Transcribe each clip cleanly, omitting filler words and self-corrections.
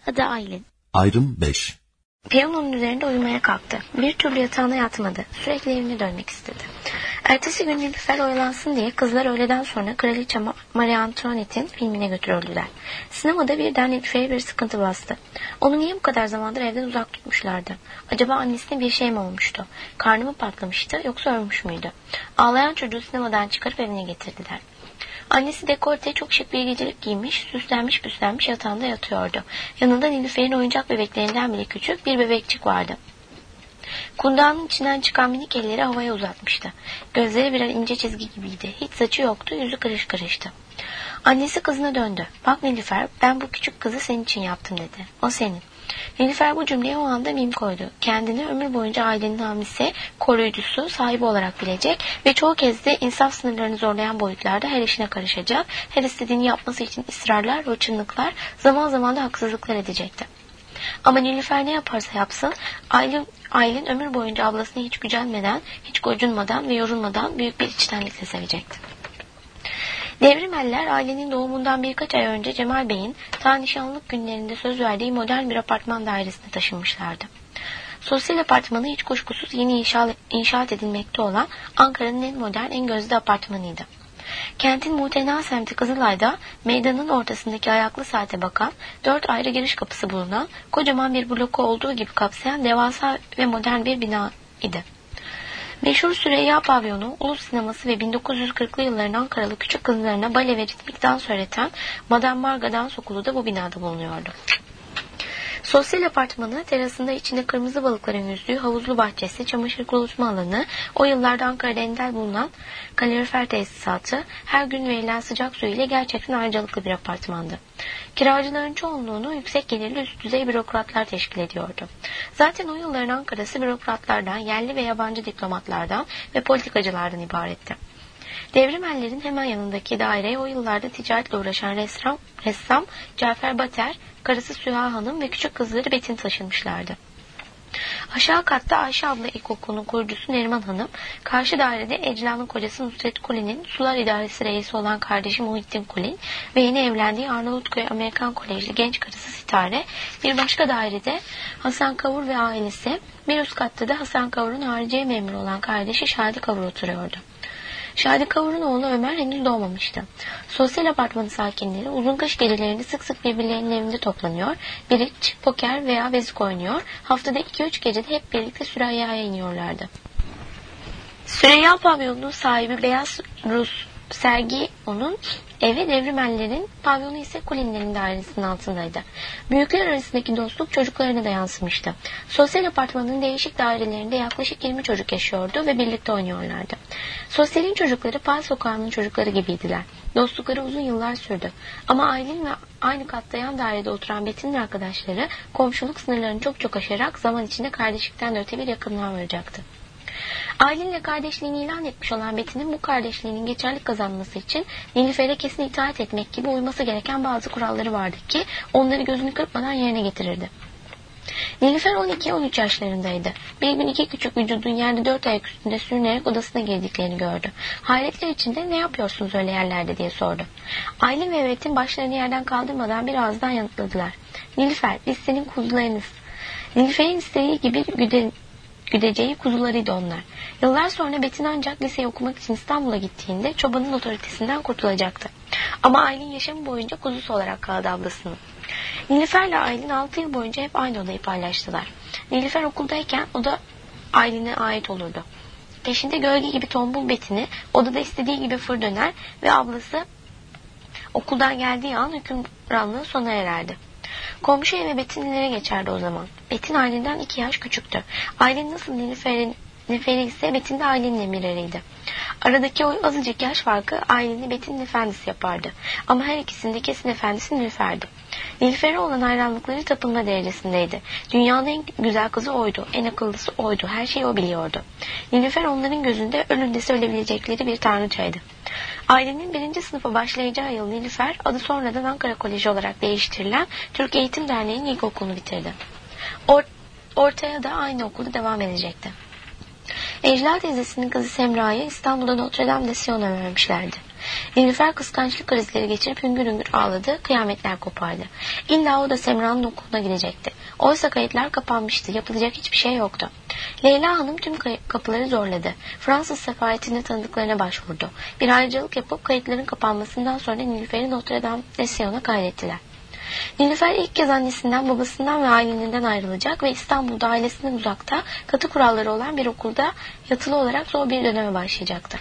Adı Aylin. Ayrım 5. Piyanonun üzerinde uyumaya kalktı. Bir türlü yatağına yatmadı. Sürekli evine dönmek istedi. Ertesi gün Nilüfer oyalansın diye kızlar öğleden sonra Kraliçe Marie Antoinette'in filmine götürüldüler. Sinemada birden Nilüfer'e bir sıkıntı bastı. Onu niye bu kadar zamandır evden uzak tutmuşlardı? Acaba annesine bir şey mi olmuştu? Karnı mı patlamıştı yoksa ölmüş müydü? Ağlayan çocuğu sinemadan çıkarıp evine getirdiler. Annesi dekolte çok şık bir gecelik giymiş, süslenmiş püslenmiş yatağında yatıyordu. Yanında Nilüfer'in oyuncak bebeklerinden bile küçük bir bebekçik vardı. Kundağının içinden çıkan minik elleri havaya uzatmıştı. Gözleri birer ince çizgi gibiydi. Hiç saçı yoktu, yüzü kırış kırıştı. Annesi kızına döndü. Bak Nilüfer, ben bu küçük kızı senin için yaptım dedi. O senin. Nilüfer bu cümleye o anda mim koydu. Kendini ömür boyunca ailenin hamisi, koruyucusu, sahibi olarak bilecek ve çoğu kez de insaf sınırlarını zorlayan boyutlarda her işine karışacak, her istediğini yapması için ısrarlar, hırçınlıklar, zaman zaman da haksızlıklar edecekti. Ama Nilüfer ne yaparsa yapsın, Aylin ömür boyunca ablasını hiç gücenmeden, hiç gocunmadan ve yorulmadan büyük bir içtenlikle sevecekti. Devrimeller ailenin doğumundan birkaç ay önce Cemal Bey'in ta nişanlık günlerinde söz verdiği modern bir apartman dairesine taşınmışlardı. Sosyal apartmanı hiç kuşkusuz yeni inşaat edilmekte olan Ankara'nın en modern, en gözde apartmanıydı. Kentin muhtena semti Kızılay'da meydanın ortasındaki ayaklı saate bakan 4 ayrı giriş kapısı bulunan kocaman bir bloku olduğu gibi kapsayan devasa ve modern bir bina idi. Meşhur Süreyya Pavyonu, Ulus Sineması ve 1940'lı yılların Ankaralı küçük kızlarına bale ve ritmik dans öğreten Madame Marga Dans Okulu da bu binada bulunuyordu. Sosyal apartmanı, terasında içinde kırmızı balıkların yüzdüğü havuzlu bahçesi, çamaşır kurutma alanı, o yıllarda Ankara'da ender bulunan kalorifer tesisatı, her gün verilen sıcak su ile gerçekten ayrıcalıklı bir apartmandı. Kiracıların çoğunluğunu yüksek gelirli üst düzey bürokratlar teşkil ediyordu. Zaten o yılların Ankara'sı bürokratlardan, yerli ve yabancı diplomatlardan ve politikacılardan ibaretti. Devrimellerin hemen yanındaki daireye o yıllarda ticaretle uğraşan ressam Cafer Bater, karısı Süha Hanım ve küçük kızları Betin taşınmışlardı. Aşağı katta Ayşe abla ilkokulunun kurucusu Neriman Hanım, karşı dairede Ecla'nın kocası Nusret Kulin'in sular idaresi reisi olan kardeşi Muhittin Kulin ve yeni evlendiği Arnavutköy Amerikan Kolejli genç karısı Sitare, bir başka dairede Hasan Kavur ve ailesi, bir üst katta da Hasan Kavur'un hariciye memuru olan kardeşi Şadi Kavur oturuyordu. Şadi Kavur'un oğlu Ömer henüz doğmamıştı. Sosyal apartmanı sakinleri uzun kış gecelerinde sık sık birbirlerinin evinde toplanıyor, biriç, poker veya vezik oynuyor, haftada 2-3 gecede hep birlikte Süreyya'ya iniyorlardı. Süreyya pavyonunun sahibi Beyaz Rus Sergi onun evi, devrimellerin pavyonu ise Kulinlerin dairesinin altındaydı. Büyükler arasındaki dostluk çocuklarına da yansımıştı. Sosyal apartmanın değişik dairelerinde yaklaşık 20 çocuk yaşıyordu ve birlikte oynuyorlardı. Sosyalin çocukları Pal Sokağı'nın çocukları gibiydiler. Dostlukları uzun yıllar sürdü. Ama Aylin ve aynı katta yan dairede oturan Betin'in arkadaşları komşuluk sınırlarını çok aşarak zaman içinde kardeşlikten de öte bir yakınlığa varacaktı. Aylin'le kardeşliğini ilan etmiş olan Betin'in bu kardeşliğinin geçerlik kazanması için Nilüfer'e kesin itaat etmek gibi uyması gereken bazı kuralları vardı ki onları gözünü kırpmadan yerine getirirdi. Nilüfer 12-13 yaşlarındaydı. Bir gün iki küçük vücudun yerde 4 ayak üstünde sürünerek odasına girdiklerini gördü. Hayretler içinde ne yapıyorsunuz öyle yerlerde diye sordu. Aylin ve Betin başlarını yerden kaldırmadan bir ağızdan yanıtladılar. Nilüfer, biz senin kuzularınız. Nilüfer'in istediği gibi güdeceği kuzularıydı onlar. Yıllar sonra Betin ancak liseyi okumak için İstanbul'a gittiğinde çobanın otoritesinden kurtulacaktı. Ama Aylin yaşamı boyunca kuzusu olarak kaldı ablasının. Nilüfer'le Aylin 6 yıl boyunca hep aynı odayı paylaştılar. Nilüfer okuldayken o da Aylin'e ait olurdu. Peşinde gölge gibi tombul Betin'i odada istediği gibi fır döner ve ablası okuldan geldiği an hükümranlığı sona ererdi. Komşu eve Betin'lere geçerdi o zaman. Betin Aylin'den 2 yaş küçüktü. Aylin nasıl Nilüfer'i ise Betin de Aylin'in emirleriydi. Aradaki o azıcık yaş farkı Aylin'i Betin'in efendisi yapardı. Ama her ikisinin de kesin efendisi Nilüfer'di. Nilüfer'e olan hayranlıkları tapınma derecesindeydi. Dünyanın en güzel kızı oydu, en akıllısı oydu, her şeyi o biliyordu. Nilüfer onların gözünde ölünde söyleyebilecekleri bir tanrıçaydı. Ailenin 1. sınıfa başlayacağı yıl Nilüfer, adı sonradan Ankara Koleji olarak değiştirilen Türk Eğitim Derneği'nin ilkokulunu bitirdi. Ortaya da aynı okulda devam edecekti. Ecla teyzesinin kızı Semra'yı İstanbul'da Notre Dame de Sion'a vermişlerdi. Nilüfer kıskançlık krizleri geçirip hüngür hüngür ağladı, kıyametler kopardı. İlla o da Semra'nın okuluna gidecekti. Oysa kayıtlar kapanmıştı, yapılacak hiçbir şey yoktu. Leyla Hanım tüm kapıları zorladı. Fransız sefaretinde tanıdıklarına başvurdu. Bir ayrıcalık yapıp kayıtların kapanmasından sonra Nilüfer'i Notre Dame de Sion'a kaydettiler. Nilüfer ilk kez annesinden, babasından ve ailesinden ayrılacak ve İstanbul'da ailesinden uzakta, katı kuralları olan bir okulda yatılı olarak zor bir döneme başlayacaktı.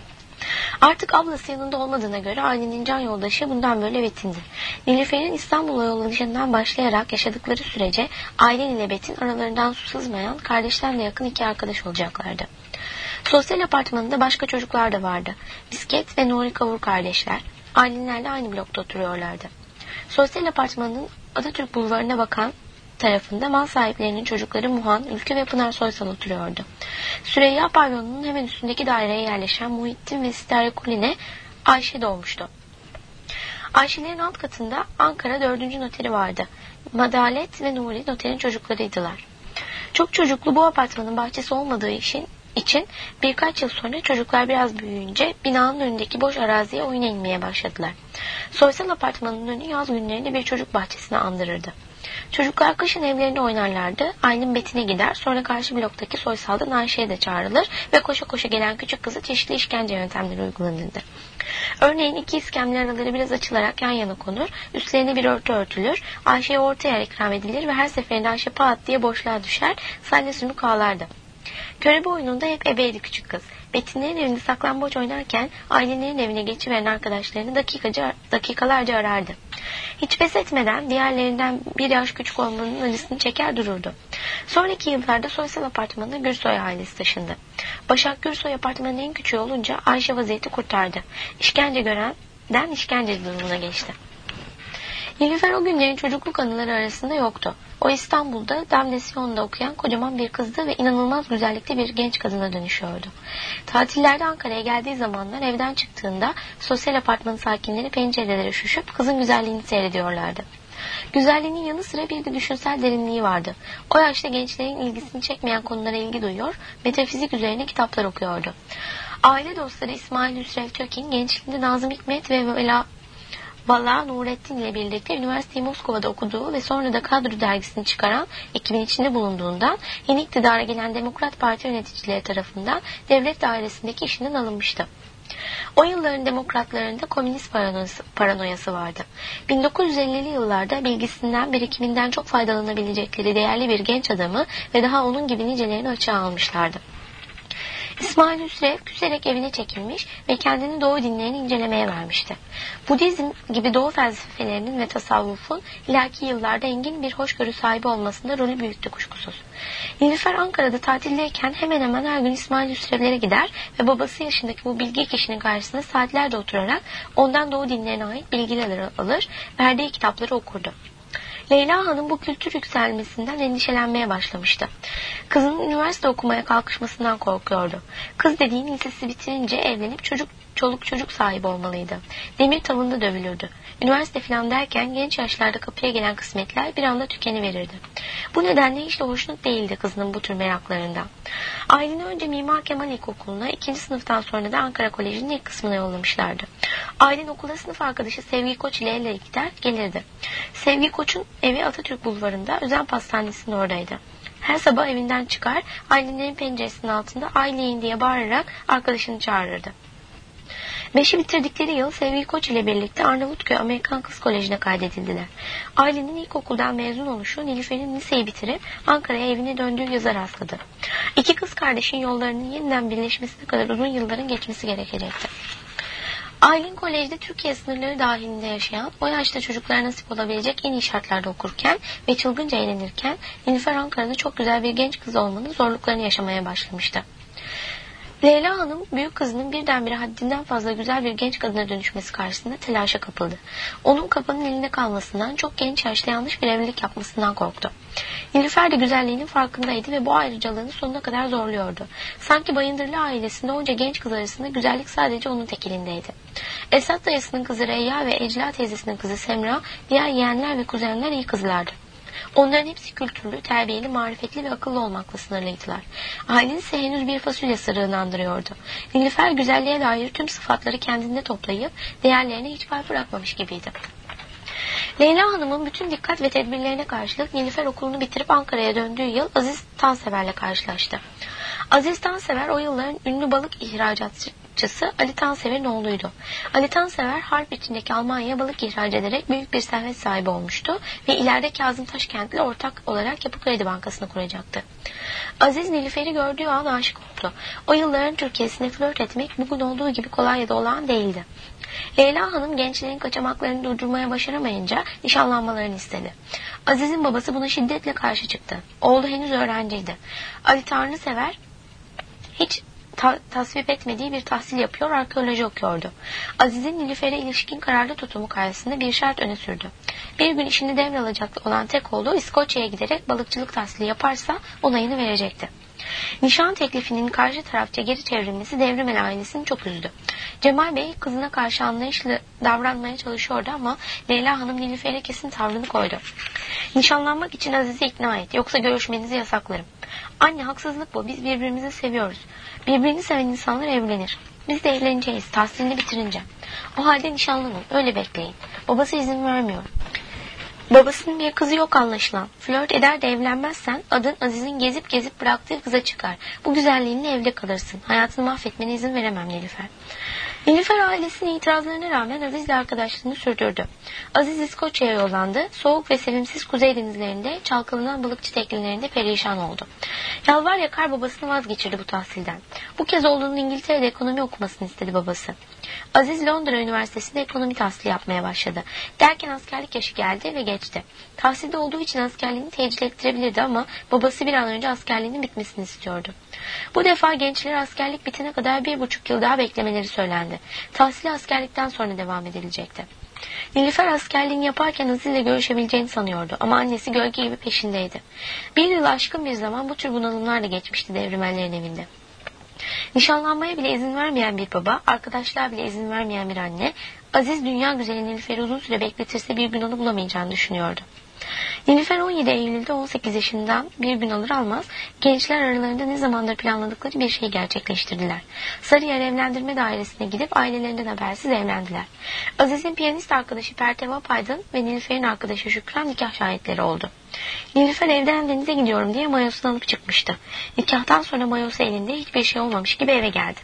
Artık ablası yanında olmadığına göre ailenin can yoldaşı bundan böyle Bettin'di. Nilüfer'in İstanbul'a yollanışından başlayarak yaşadıkları sürece Aylin ile Betin aralarından su sızmayan, kardeşlerle yakın iki arkadaş olacaklardı. Sosyal apartmanında başka çocuklar da vardı. Bisket ve Nuri Kavur kardeşler, Aylinlerle aynı blokta oturuyorlardı. Sosyal apartmanın Atatürk Bulvarı'na bakan tarafında mal sahiplerinin çocukları Muhan, Ülkü ve Pınar Soysal oturuyordu. Süreyya pavyonunun hemen üstündeki daireye yerleşen Muhittin ve Sitere Kuline Ayşe doğmuştu. Ayşelerin alt katında Ankara 4. noteri vardı. Madalet ve Nuri noterin çocuklarıydılar. Çok çocuklu bu apartmanın bahçesi olmadığı için birkaç yıl sonra çocuklar biraz büyüyünce binanın önündeki boş araziye oyuna inmeye başladılar. Soysal apartmanın önü yaz günlerinde bir çocuk bahçesine andırırdı. Çocuklar kışın evlerinde oynarlardı. Aylin Betin'e gider, sonra karşı bloktaki Soysal'dan Ayşe'ye de çağrılır ve koşa koşa gelen küçük kızı çeşitli işkence yöntemleri uygulanırdı. Örneğin iki iskemle araları biraz açılarak yan yana konur, üstlerine bir örtü örtülür, Ayşe'ye orta yer ikram edilir ve her seferinde Ayşe pat diye boşluğa düşer, salya sümük ağlardı. Körebe oyununda hep ebeydi küçük kız. Betinlerin evinde saklambaç oynarken Aylinlerin evine geçiveren arkadaşlarını dakikalarca arardı. Hiç pes etmeden diğerlerinden bir yaş küçük olmanın acısını çeker dururdu. Sonraki yıllarda Soysal apartmanına Gürsoy ailesi taşındı. Başak Gürsoy apartmanın en küçüğü olunca Ayşe vaziyeti kurtardı. İşkence görenden işkenceci durumuna geçti. Nilüfer o günlerin çocukluk anıları arasında yoktu. O İstanbul'da Damlesyon'da okuyan kocaman bir kızdı ve inanılmaz güzellikte bir genç kadına dönüşüyordu. Tatillerde Ankara'ya geldiği zamanlar evden çıktığında sosyal apartmanın sakinleri pencerelere üşüşüp kızın güzelliğini seyrediyorlardı. Güzelliğinin yanı sıra bir de düşünsel derinliği vardı. O yaşta gençlerin ilgisini çekmeyen konulara ilgi duyuyor, metafizik üzerine kitaplar okuyordu. Aile dostları İsmail Hüsrev Tökin gençliğinde Nazım Hikmet ve Valla Nurettin ile birlikte üniversiteyi Moskova'da okuduğu ve sonra da Kadro dergisini çıkaran ekibin içinde bulunduğundan yeni iktidara gelen Demokrat Parti yöneticileri tarafından devlet dairesindeki işinden alınmıştı. O yılların demokratlarında komünist paranoyası vardı. 1950'li yıllarda bilgisinden, birikiminden çok faydalanabilecekleri değerli bir genç adamı ve daha onun gibi nicelerini açığa almışlardı. İsmail Hüsrev küserek evine çekilmiş ve kendini Doğu dinlerini incelemeye vermişti. Budizm gibi Doğu felsefelerinin ve tasavvufun ileriki yıllarda engin bir hoşgörü sahibi olmasında rolü büyüktü kuşkusuz. Nilüfer Ankara'da tatildeyken hemen hemen her gün İsmail Hüsrevlere gider ve babası yaşındaki bu bilge kişinin karşısında saatlerce oturarak ondan Doğu dinlerine ait bilgiler alır, verdiği kitapları okurdu. Leyla Hanım bu kültür yükselmesinden endişelenmeye başlamıştı. Kızının üniversite okumaya kalkışmasından korkuyordu. Kız dediğin lisesi bitirince evlenip çoluk çocuk sahibi olmalıydı. Demir tavında dövülürdü. Üniversite falan derken genç yaşlarda kapıya gelen kısmetler bir anda tükeniverirdi. Bu nedenle hiç de hoşnut değildi kızının bu tür meraklarından. Aylin'i önce Mimar Kemal İlkokulu'na, 2. sınıftan sonra da Ankara Koleji'nin ilk kısmına yollamışlardı. Aylin okulda sınıf arkadaşı Sevgi Koç ile el ele gider gelirdi. Sevgi Koç'un evi Atatürk Bulvarı'nda Özen Pastanesi'nin oradaydı. Her sabah evinden çıkar, Aylinlerin penceresinin altında Aylin diye bağırarak arkadaşını çağırırdı. 5'i bitirdikleri yıl Sevgi Koç ile birlikte Arnavutköy Amerikan Kız Koleji'ne kaydedildiler. Ailenin ilkokuldan mezun oluşu Nilüfer'in liseyi bitirip Ankara'ya evine döndüğü yaza rastladı. İki kız kardeşin yollarının yeniden birleşmesine kadar uzun yılların geçmesi gerekecekti. Aylin kolejde Türkiye sınırları dahilinde yaşayan, o yaşta çocuklara nasip olabilecek en iyi şartlarda okurken ve çılgınca eğlenirken Nilüfer Ankara'da çok güzel bir genç kız olmanın zorluklarını yaşamaya başlamıştı. Leyla Hanım büyük kızının birdenbire haddinden fazla güzel bir genç kadına dönüşmesi karşısında telaşa kapıldı. Onun kafanın elinde kalmasından, çok genç yaşta yanlış bir evlilik yapmasından korktu. Nilüfer de güzelliğinin farkındaydı ve bu ayrıcalığını sonuna kadar zorluyordu. Sanki Bayındırlı ailesinde onca genç kız arasında güzellik sadece onun tek elindeydi. Esat dayısının kızı Reyya ve Ecla teyzesinin kızı Semra, diğer yeğenler ve kuzenler iyi kızlardı. Onların hepsi kültürlü, terbiyeli, marifetli ve akıllı olmakla sınırlıydılar. Ailen ise henüz bir fasulye sırığını andırıyordu. Nilüfer güzelliğe dair tüm sıfatları kendinde toplayıp değerlerine hiç pay bırakmamış gibiydi. Leyla Hanım'ın bütün dikkat ve tedbirlerine karşılık Nilüfer okulunu bitirip Ankara'ya döndüğü yıl Aziz Tansever'le karşılaştı. Aziz Tansever o yılların ünlü balık ihracatçısı Ali Tansever'in oğluydu. Ali Tansever harp içindeki Almanya'ya balık ihraç ederek büyük bir servet sahibi olmuştu ve ileride Kazım Taşkent'le ortak olarak Yapı Kredi Bankası'nı kuracaktı. Aziz Nilüfer'i gördüğü an aşık oldu. O yılların Türkiye'sine flört etmek bugün olduğu gibi kolay ya da olağan değildi. Leyla Hanım gençlerin kaçamaklarını durdurmaya başaramayınca nişanlanmalarını istedi. Aziz'in babası buna şiddetle karşı çıktı. Oğlu henüz öğrenciydi. Ali Tanrısever hiç tasvip etmediği bir tahsil yapıyor, arkeoloji okuyordu. Aziz'in Nilüfer'e ilişkin kararlı tutumu karşısında bir şart öne sürdü. Bir gün işini devralacak olan tek oğlu İskoçya'ya giderek balıkçılık tahsili yaparsa onayını verecekti. Nişan teklifinin karşı tarafça geri çevrilmesi Devrimel ailesini çok üzdü. Cemal Bey kızına karşı anlayışlı davranmaya çalışıyordu ama Leyla Hanım Nilüfer'e kesin tavrını koydu. Nişanlanmak için Aziz'i ikna et, yoksa görüşmenizi yasaklarım. Anne, haksızlık bu, biz birbirimizi seviyoruz. Birbirini seven insanlar evlenir. Biz de evleneceğiz, tahsilini bitirince. O halde nişanlanın, öyle bekleyin. Babası izin vermiyor. Babasının bir kızı yok anlaşılan. Flört eder de evlenmezsen adın Aziz'in gezip gezip bıraktığı kıza çıkar. Bu güzelliğinle evde kalırsın. Hayatını mahvetmene izin veremem Nilüfer. Nilüfer ailesinin itirazlarına rağmen Aziz'le arkadaşlığını sürdürdü. Aziz İskoçya'ya yollandı. Soğuk ve sevimsiz kuzey denizlerinde çalkalanan balıkçı teknelerinde perişan oldu. Yalvar yakar babasını vazgeçirdi bu tahsilden. Bu kez oğlunun İngiltere'de ekonomi okumasını istedi babası. Aziz Londra Üniversitesi'nde ekonomi tahsili yapmaya başladı. Derken askerlik yaşı geldi ve geçti. Tahsilde olduğu için askerliğini tecil ettirebilirdi ama babası bir an önce askerliğinin bitmesini istiyordu. Bu defa gençlere askerlik bitene kadar 1,5 yıl daha beklemeleri söylendi. Tahsili askerlikten sonra devam edilecekti. Nilüfer askerliğini yaparken Aziz'le görüşebileceğini sanıyordu ama annesi gölge gibi peşindeydi. 1 yıl aşkın bir zaman bu tür bunalımlarla geçmişti Devrimellerin evinde. Nişanlanmaya bile izin vermeyen bir baba, arkadaşlar bile izin vermeyen bir anne, Aziz dünya güzeli Nilüfer'i uzun süre bekletirse bir gün onu bulamayacağını düşünüyordu. Nilüfer 17 Eylül'de 18 yaşından bir gün alır almaz gençler aralarında ne zamandır planladıkları bir şeyi gerçekleştirdiler. Sarıyer Evlendirme Dairesi'ne gidip ailelerinden habersiz evlendiler. Aziz'in piyanist arkadaşı Pertevap Aydın ve Nilüfer'in arkadaşı Şükran nikah şahitleri oldu. Nilüfer evden denize gidiyorum diye mayosunu alıp çıkmıştı. Nikahtan sonra mayosu elinde, hiçbir şey olmamış gibi eve geldi.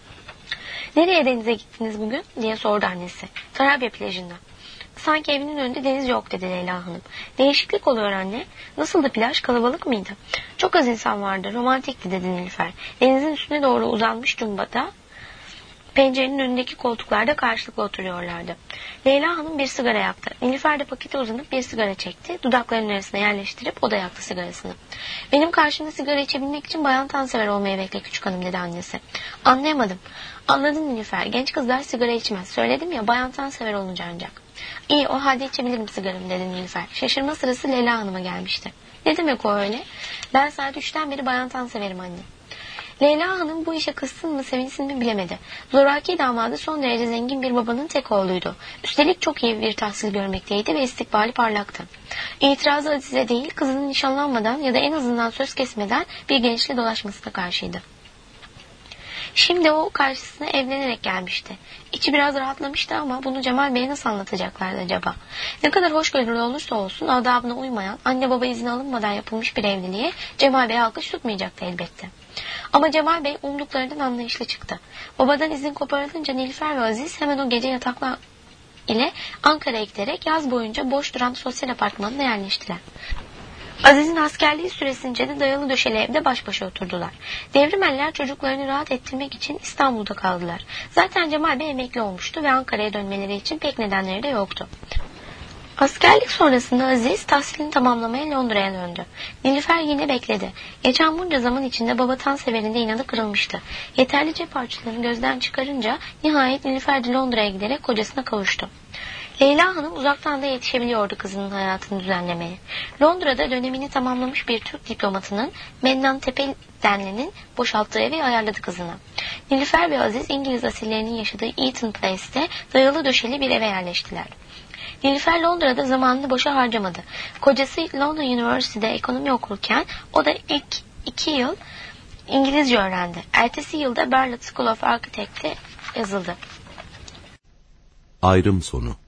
"Nereye denize gittiniz bugün?" diye sordu annesi. "Tarabya plajına." "Sanki evinin önünde deniz yok," dedi Leyla Hanım. "Değişiklik oluyor anne. Nasıldı plaj, kalabalık mıydı?" "Çok az insan vardı, romantikti," dedi Nilüfer. Denizin üstüne doğru uzanmış cumbada pencerenin önündeki koltuklarda karşılıklı oturuyorlardı. Leyla Hanım bir sigara yaktı. Nilüfer de pakete uzanıp bir sigara çekti. Dudaklarının arasına yerleştirip o da yaktı sigarasını. "Benim karşımda sigara içebilmek için Bayan Tansever olmaya bekle küçük hanım," dedi annesi. "Anlayamadım." "Anladın Nilüfer. Genç kızlar sigara içmez. Söyledim ya, Bayan Tansever olunca ancak." "İyi, o halde içebilirim sigaramı," dedi Nilüfer. Şaşırma sırası Leyla Hanım'a gelmişti. "Ne demek o öyle?" "Ben saat 3'ten beri Bayan Tansever'im anne." Leyla Hanım bu işe kızsın mı sevinsin mi bilemedi. Zoraki damadı son derece zengin bir babanın tek oğluydu. Üstelik çok iyi bir tahsil görmekteydi ve istikbali parlaktı. İtirazı Azize değil, kızının nişanlanmadan ya da en azından söz kesmeden bir gençle dolaşmasına karşıydı. Şimdi o karşısına evlenerek gelmişti. İçi biraz rahatlamıştı ama bunu Cemal Bey'e nasıl anlatacaklardı acaba? Ne kadar hoşgörülü olursa olsun adabına uymayan, anne baba izni alınmadan yapılmış bir evliliğe Cemal Bey alkış tutmayacaktı elbette. Ama Cemal Bey umduklarından anlayışlı çıktı. Babadan izin koparılınca Nilüfer ve Aziz hemen o gece yataklar ile Ankara'ya giderek yaz boyunca boş duran sosyal apartmanına yerleştiler. Aziz'in askerliği süresince de dayalı döşeli evde baş başa oturdular. Devrimeller çocuklarını rahat ettirmek için İstanbul'da kaldılar. Zaten Cemal Bey emekli olmuştu ve Ankara'ya dönmeleri için pek nedenleri de yoktu. Askerlik sonrasında Aziz tahsilini tamamlamaya Londra'ya döndü. Nilüfer yine bekledi. Geçen bunca zaman içinde baba Tansever'in de inadı kırılmıştı. Yeterli cep harçlığını gözden çıkarınca nihayet Nilüfer de Londra'ya giderek kocasına kavuştu. Leyla Hanım uzaktan da yetişebiliyordu kızının hayatını düzenlemeye. Londra'da dönemini tamamlamış bir Türk diplomatının Mennan Tepedenli'nin boşalttığı evi ayarladı kızına. Nilüfer ve Aziz İngiliz asillerinin yaşadığı Eaton Place'te dayalı döşeli bir eve yerleştiler. Nilüfer Londra'da zamanını boşa harcamadı. Kocası London University'de ekonomi okurken o da ilk 2 yıl İngilizce öğrendi. Ertesi yılda Bartlett School of Architect'te yazıldı. Ayrım sonu.